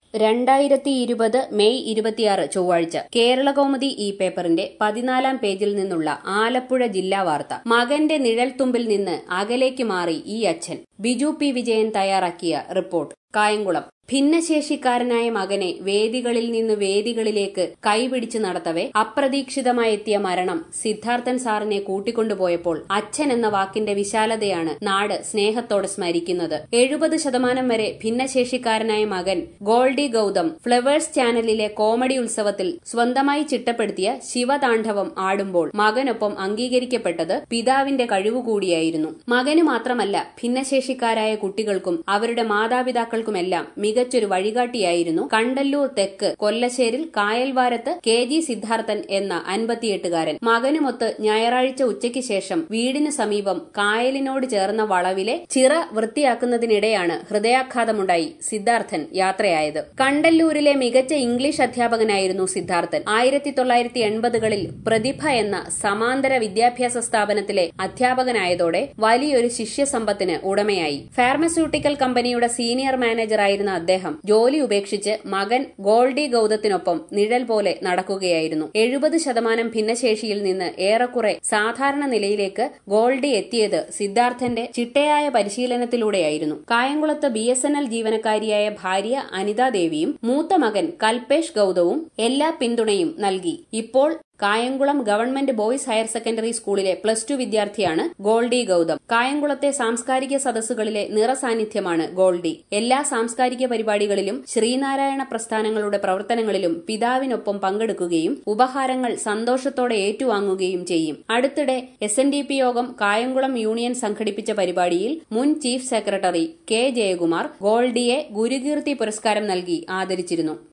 2020 May 26 ചൊവ്വാഴ്ച കേരളകൗമുദി ഈ പേപ്പറിന്റെ 14-ാം പേജിൽ നിന്നുള്ള ആലപ്പുഴ ജില്ലാ വാർത്ത. മകന്റെ നിഴൽത്തുമ്പിൽ നിന്ന് അകലേക്ക് മാറി ഈ അച്ഛൻ. ബിജു പി വിജയൻ തയ്യാറാക്കിയ റിപ്പോർട്ട്. കായംകുളം. ഭിന്നശേഷിക്കാരനായ മകനെ വേദികളിൽ നിന്ന് വേദികളിലേക്ക് കൈപിടിച്ചു നടത്തവെ അപ്രതീക്ഷിതമായെത്തിയ മരണം സിദ്ധാർത്ഥൻ സാറിനെ കൂട്ടിക്കൊണ്ടുപോയപ്പോൾ അച്ഛൻ എന്ന വാക്കിന്റെ വിശാലതയാണ് നാട് സ്നേഹത്തോടെ സ്മരിക്കുന്നത്. 70% വരെ ഭിന്നശേഷിക്കാരനായ മകൻ ഗോൾഡി ഗൌതം ഫ്ലവേഴ്സ് ചാനലിലെ കോമഡി ഉത്സവത്തിൽ സ്വന്തമായി ചിട്ടപ്പെടുത്തിയ ശിവതാണ്ഡവം ആടുമ്പോൾ മകനൊപ്പം അംഗീകരിക്കപ്പെട്ടത് പിതാവിന്റെ കഴിവുകൂടിയായിരുന്നു. മകന് മാത്രമല്ല, ഭിന്നശേഷിക്കാരായ കുട്ടികൾക്കും അവരുടെ മാതാപിതാക്കൾക്കുമെല്ലാം മികച്ചൊരു വഴികാട്ടിയായിരുന്നു കണ്ടല്ലൂർ തെക്ക് കൊല്ലശ്ശേരിൽ കായൽവാരത്ത് KG സിദ്ധാർത്ഥൻ എന്ന 58-കാരൻ. മകനുമൊത്ത് ഞായറാഴ്ച ഉച്ചയ്ക്ക് ശേഷം വീടിനു സമീപം കായലിനോട് ചേർന്ന വളവിലെ ചിറ വൃത്തിയാക്കുന്നതിനിടെയാണ് ഹൃദയാഘാതമുണ്ടായി സിദ്ധാർത്ഥൻ യാത്രയായത്. കണ്ടല്ലൂരിലെ മികച്ച ഇംഗ്ലീഷ് അധ്യാപകനായിരുന്നു സിദ്ധാർത്ഥൻ. 1980കളിൽ പ്രതിഭ എന്ന സമാന്തര വിദ്യാഭ്യാസ സ്ഥാപനത്തിലെ അധ്യാപകനായതോടെ വലിയൊരു ശിഷ്യസമ്പത്തിന് ഉടമയായി. ഫാർമസ്യൂട്ടിക്കൽ കമ്പനിയുടെ സീനിയർ മാനേജറായിരുന്ന അദ്ദേഹം ജോലി ഉപേക്ഷിച്ച് മകൻ ഗോൾഡി ഗൌതത്തിനൊപ്പം നിഴൽ പോലെ നടക്കുകയായിരുന്നു. 70% ഭിന്നശേഷിയിൽ നിന്ന് ഏറെക്കുറെ സാധാരണ നിലയിലേക്ക് ഗോൾഡി എത്തിയത് സിദ്ധാർത്ഥന്റെ ചിട്ടയായ പരിശീലനത്തിലൂടെയായിരുന്നു. കായംകുളത്ത് BSNL ജീവനക്കാരിയായ ഭാര്യ അനിതാദേവിയും മൂത്ത മകൻ കൽപേഷ് ഗൌതവും എല്ലാ പിന്തുണയും നൽകി. ഇപ്പോൾ Kayamkulam government boys higher secondary സ്കൂളിലെ +2 വിദ്യാർത്ഥിയാണ് ഗോൾഡി ഗൌതം. കായംകുളത്തെ സാംസ്കാരിക സദസ്സുകളിലെ നിറസാന്നിധ്യമാണ് ഗോൾഡി. എല്ലാ സാംസ്കാരിക പരിപാടികളിലും ശ്രീനാരായണ പ്രസ്ഥാനങ്ങളുടെ പ്രവർത്തനങ്ങളിലും പിതാവിനൊപ്പം പങ്കെടുക്കുകയും ഉപഹാരങ്ങൾ സന്തോഷത്തോടെ ഏറ്റുവാങ്ങുകയും ചെയ്യും. അടുത്തിടെ SNDP യോഗം കായംകുളം യൂണിയൻ സംഘടിപ്പിച്ച പരിപാടിയിൽ മുൻ ചീഫ് സെക്രട്ടറി K. ജയകുമാർ ഗോൾഡിയെ ഗുരുകീർത്തി പുരസ്കാരം നൽകി ആദരിച്ചിരുന്നു.